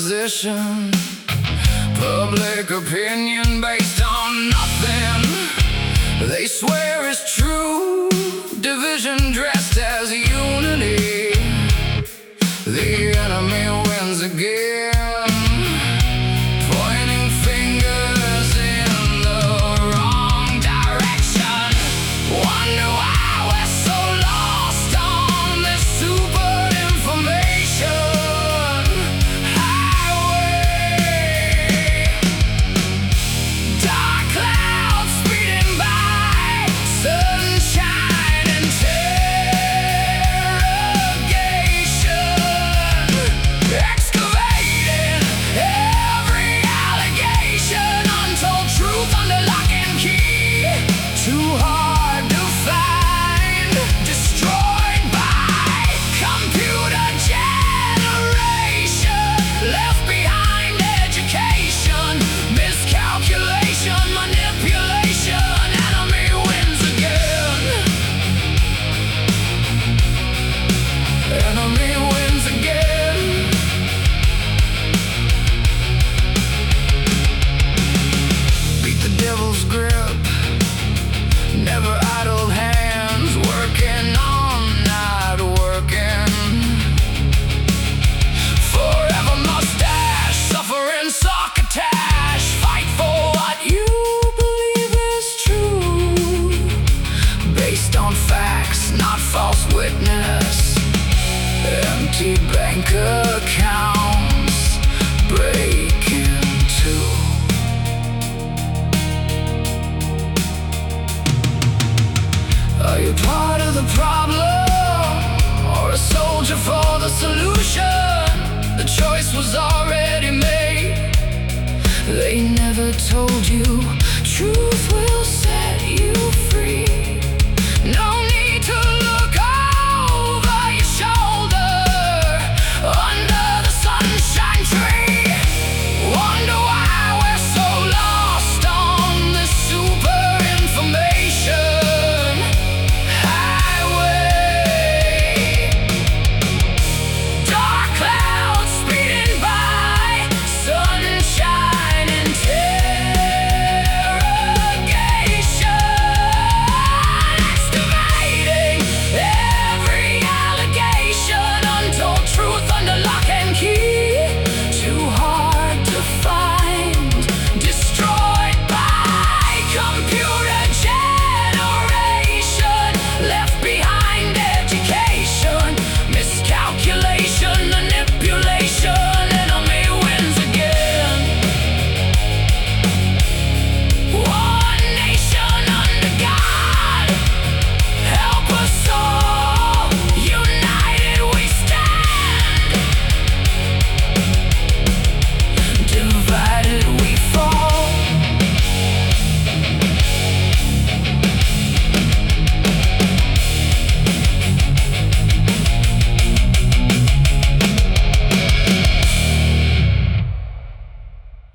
position. Public opinion based on nothing they swear is true. Division dressed as unity. The enemy wins again, pointing fingers in the wrong direction. Wonder why we're so lost on this super information highway. Dark clouds speeding by, sunshine and excavating every allegation. Untold truth under lock and key. Too hard to find. Destroyed by computer generation. Left behind education. Miscalculation, manipulation. Enemy wins again. Enemy wins again. Beat the devil's grip. Never idle hands. Working all night, working. Forever mustache. Suffering succotash. Fight for what you believe is true. Based on facts, not false witness. Empty bank accounts break into. Are you part of the problem or a soldier for the solution? The choice was already made. They never told you truth.